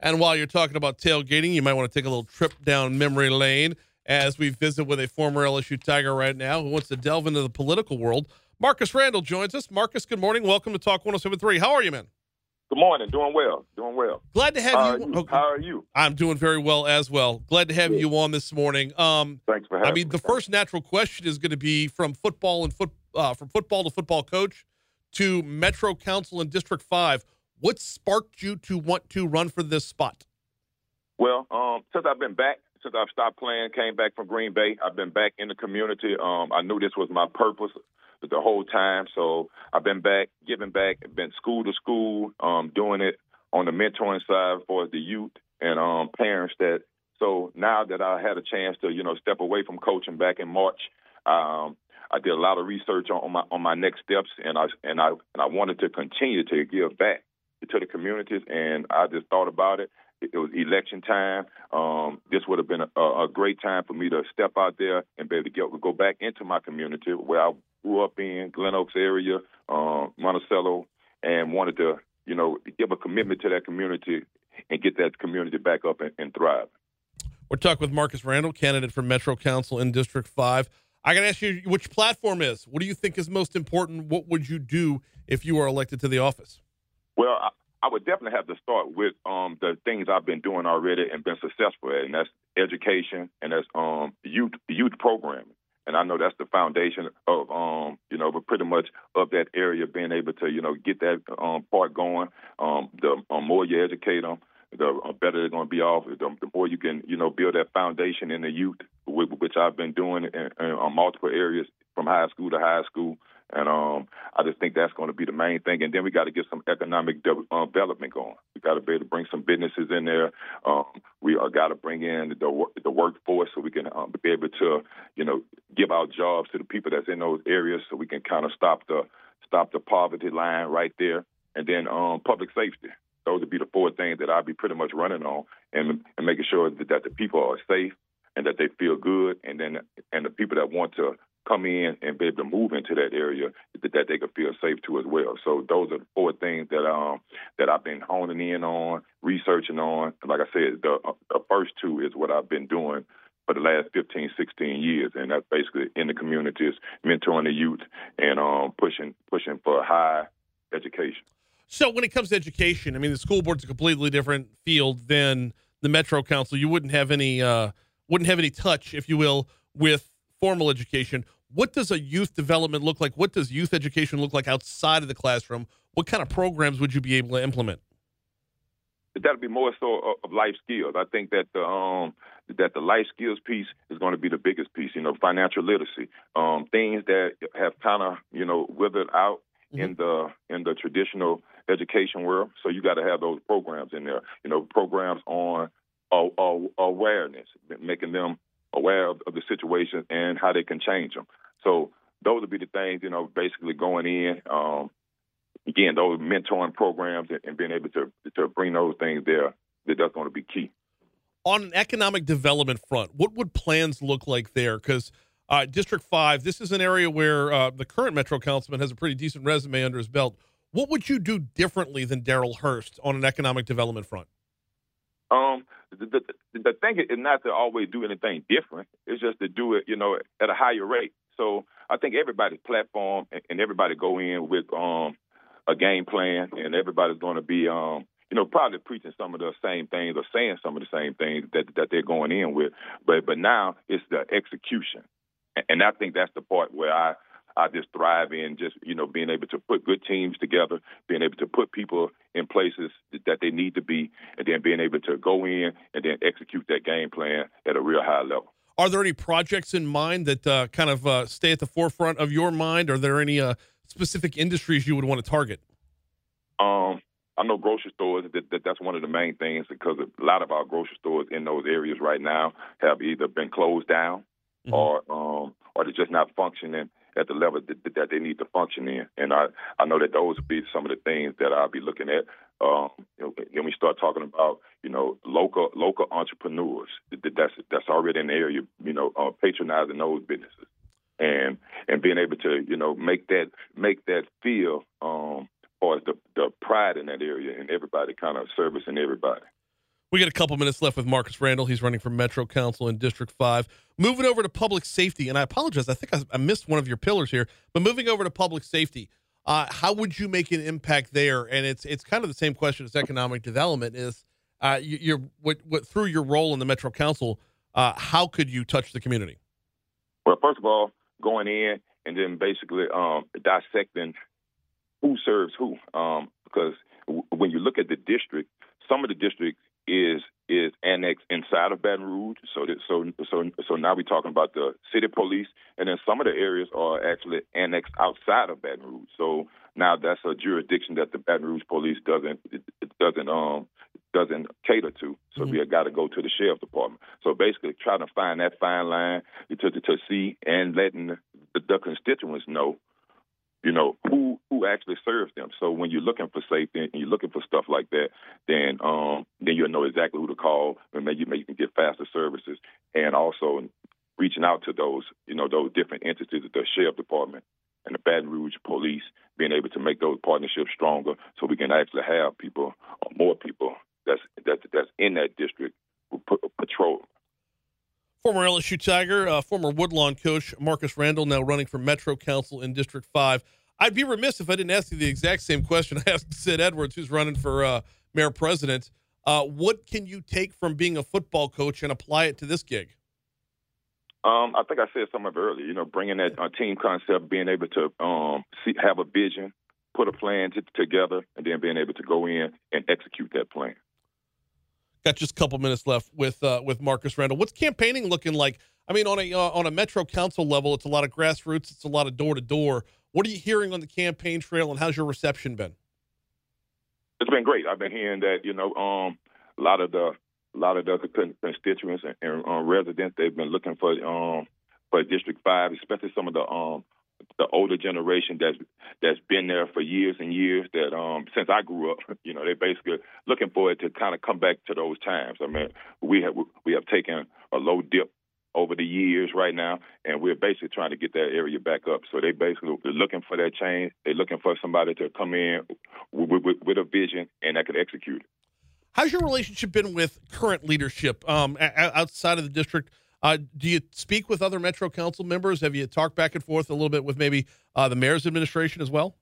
And while you're talking about tailgating, you might want to take a little trip down memory lane as we visit with a former LSU Tiger right now who wants to delve into the political world. Marcus Randall joins us. Marcus, good morning. Welcome to Talk 107.3. How are you, man? Good morning. Doing well. Doing well. Glad to have you. Okay. How are you? I'm doing very well as well. Glad to have you on this morning. Thanks for having me. The first natural question is going to be from football from football to football coach to Metro Council and District 5. What sparked you to want to run for this spot? Well, since I've stopped playing, came back from Green Bay, I've been back in the community. I knew this was my purpose the whole time, so I've been back, giving back, been school to school, doing it on the mentoring side for the youth and parents. So now that I had a chance to, step away from coaching back in March, I did a lot of research on my next steps, and I wanted to continue to give back to the communities, and I just thought about it. It was election time. This would have been a great time for me to step out there and be able to go back into my community where I grew up in, Glen Oaks area, Monticello, and wanted to, give a commitment to that community and get that community back up and thrive. We're talking with Marcus Randall, candidate for Metro Council in District 5. I got to ask you which platform is. What do you think is most important? What would you do if you were elected to the office? Well, I would definitely have to start with the things I've been doing already and been successful at, and that's education and that's youth programming. And I know that's the foundation of, but pretty much of that area, being able to, get that part going. The more you educate them, the better they're going to be off. The more you can, build that foundation in the youth, which I've been doing in multiple areas from high school to high school. And I just think that's going to be the main thing. And then we got to get some economic development going. We got to be able to bring some businesses in there. We got to bring in the workforce so we can be able to, give out jobs to the people that's in those areas, so we can kind of stop the poverty line right there. And then public safety. Those would be the four things that I'd be pretty much running on, and making sure that the people are safe and that they feel good, and the people that want to come in and be able to move into that area, that they could feel safe too as well. So those are the four things that I've been honing in on, researching on. Like I said, the first two is what I've been doing for the last 15, 16 years, and that's basically in the communities, mentoring the youth, and pushing for high education. So when it comes to education, the school board's a completely different field than the Metro Council. You wouldn't have any touch, if you will, with formal education. What does a youth development look like? What does youth education look like outside of the classroom? What kind of programs would you be able to implement? That'll be more so of life skills. I think that the life skills piece is going to be the biggest piece. Financial literacy, things that have kind of withered out in the traditional education world. So you got to have those programs in there. Programs on awareness, making them aware of the situation and how they can change them. So those would be the things, basically going in. Again, those mentoring programs and being able to bring those things there, that's going to be key. On an economic development front, what would plans look like there? Because District 5, this is an area where the current Metro Councilman has a pretty decent resume under his belt. What would you do differently than Darrell Hurst on an economic development front? The thing is not to always do anything different. It's just to do it, at a higher rate. So I think everybody's platform and everybody go in with a game plan, and everybody's going to be, probably preaching some of the same things or saying some of the same things that they're going in with. But now it's the execution. And I think that's the part where I just thrive in, just, being able to put good teams together, being able to put people in places that they need to be, and then being able to go in and then execute that game plan at a real high level. Are there any projects in mind that kind of stay at the forefront of your mind? Are there any specific industries you would want to target? I know grocery stores, that's one of the main things, because a lot of our grocery stores in those areas right now have either been closed down or they're just not functioning at the level that they need to function in. And I know that those would be some of the things that I'll be looking at. Then we start talking about, local entrepreneurs that's already in the area, patronizing those businesses and being able to, make that feel as the pride in that area, and everybody kind of servicing everybody. We got a couple minutes left with Marcus Randall. He's running for Metro Council in District 5. Moving over to public safety, and I apologize, I think I missed one of your pillars here, but moving over to public safety, how would you make an impact there? And it's kind of the same question as economic development is through your role in the Metro Council, how could you touch the community? Well, first of all, going in and then basically dissecting who serves who, because when you look at the district, some of the district is annexed inside of Baton Rouge. So now we're talking about the city police, and then some of the areas are actually annexed outside of Baton Rouge. So now that's a jurisdiction that the Baton Rouge police doesn't cater to. So we have got to go to the sheriff department. So basically, trying to find that fine line to see and letting the constituents know, who actually serves them. So when you're looking for safety and you're looking for stuff like that, then you'll know exactly who to call, and maybe you can get faster services, and also reaching out to those different entities, the sheriff department and the Baton Rouge police, being able to make those partnerships stronger, so we can actually have people, or more people that's in that district who patrol. Former LSU Tiger, former Woodlawn coach Marcus Randall, now running for Metro Council in District 5. I'd be remiss if I didn't ask you the exact same question I asked Sid Edwards, who's running for mayor president. What can you take from being a football coach and apply it to this gig? I think I said some of it earlier, bringing that team concept, being able to have a vision, put a plan together, and then being able to go in and execute that plan. Got just a couple minutes left with Marcus Randall. What's campaigning looking like? I mean, on a Metro Council level, it's a lot of grassroots. It's a lot of door to door. What are you hearing on the campaign trail, and how's your reception been? It's been great. I've been hearing that a lot of the constituents and residents, they've been looking for District 5, especially some of the older generation that's been there for years and years. That since I grew up, they're basically looking for it to kind of come back to those times. I mean, we have taken a low dip over the years right now, and we're basically trying to get that area back up. So they basically are looking for that change. They're looking for somebody to come in with a vision and that could execute it. How's your relationship been with current leadership outside of the district? Do you speak with other Metro Council members? Have you talked back and forth a little bit with maybe the mayor's administration as well?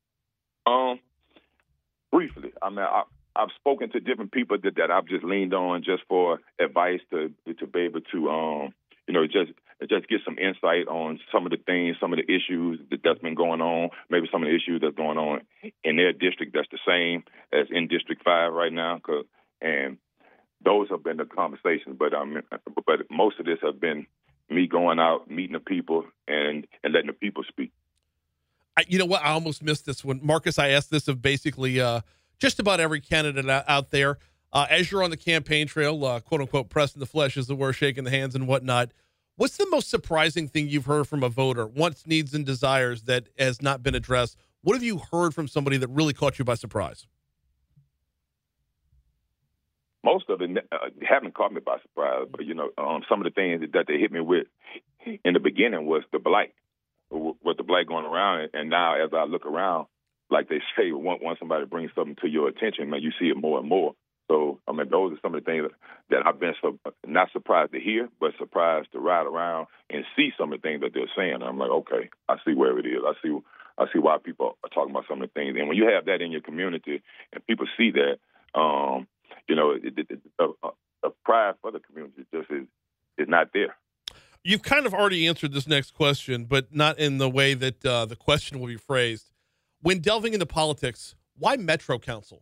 Briefly. I mean, I've spoken to different people that I've just leaned on just for advice to be able to, just get some insight on some of the things, some of the issues that's been going on, maybe some of the issues that's going on in their district that's the same as in District 5 right now. And those have been the conversations, but most of this has been me going out, meeting the people, and letting the people speak. You know what? I almost missed this one. Marcus, I asked this of basically just about every candidate out there. As you're on the campaign trail, quote unquote, pressing the flesh is the word, shaking the hands and whatnot. What's the most surprising thing you've heard from a voter, wants, needs, and desires that has not been addressed? What have you heard from somebody that really caught you by surprise? Most of it haven't caught me by surprise, but, some of the things that they hit me with in the beginning was the blight, with the blight going around. And now as I look around, like they say, once somebody brings something to your attention, man, you see it more and more. So, I mean, those are some of the things that I've been not surprised to hear, but surprised to ride around and see some of the things that they're saying. I'm like, okay, I see where it is. I see why people are talking about some of the things. And when you have that in your community and people see that, the pride for the community just is not there. You've kind of already answered this next question, but not in the way that the question will be phrased. When delving into politics, why Metro Council?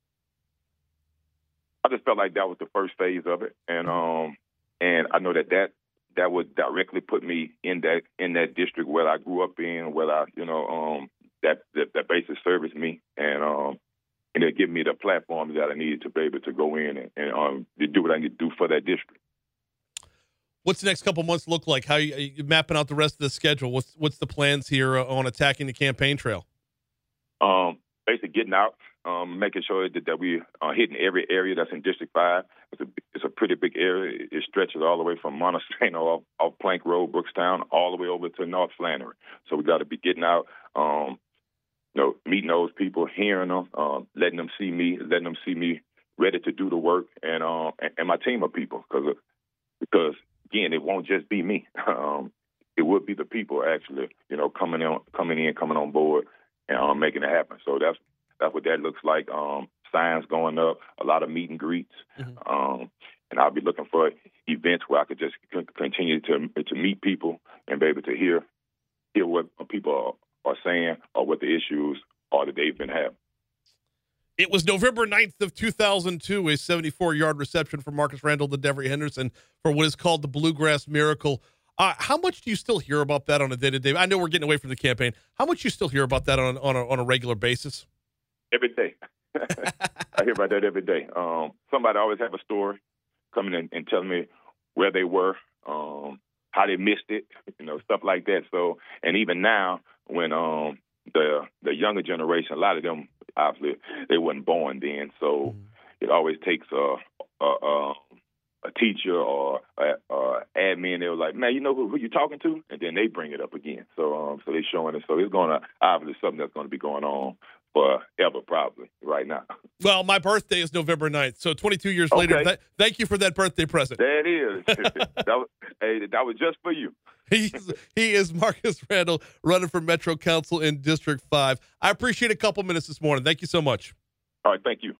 I just felt like that was the first phase of it, and I know that would directly put me in that district where I grew up in, where that basic serviced me, and it gave me the platform that I needed to be able to go in and do what I need to do for that district. What's the next couple months look like? How are you mapping out the rest of the schedule? What's the plans here on attacking the campaign trail? Basically getting out, making sure that we are hitting every area that's in District 5. It's a pretty big area. It stretches all the way from Montesano off Plank Road, Brookstown, all the way over to North Flannery. So we got to be getting out, meeting those people, hearing them, letting them see me ready to do the work, and my team of people, because again, it won't just be me. It would be the people actually, coming on board, and making it happen. So that's what that looks like. Signs going up, a lot of meet and greets, and I'll be looking for events where I could just continue to meet people and be able to hear what people are saying or what the issues are that they've been having. It was November 9th of 2002, a 74-yard reception for Marcus Randall to Devery Henderson for what is called the Bluegrass Miracle. How much do you still hear about that on a day-to-day? I know we're getting away from the campaign. How much do you still hear about that on a regular basis? Every day. I hear about that every day. Somebody always have a story coming in and telling me where they were, how they missed it, stuff like that. So, and even now, when the younger generation, a lot of them, obviously, they weren't born then. So it always takes a teacher or admin. They were like, man, you know who you talking to? And then they bring it up again. So they're showing it. So it's obviously something that's going to be going on forever, probably, right now. Well, my birthday is November 9th, so 22 years later. Thank you for that birthday present. There it is. that was just for you. He is Marcus Randall, running for Metro Council in District 5. I appreciate a couple minutes this morning. Thank you so much. All right, thank you.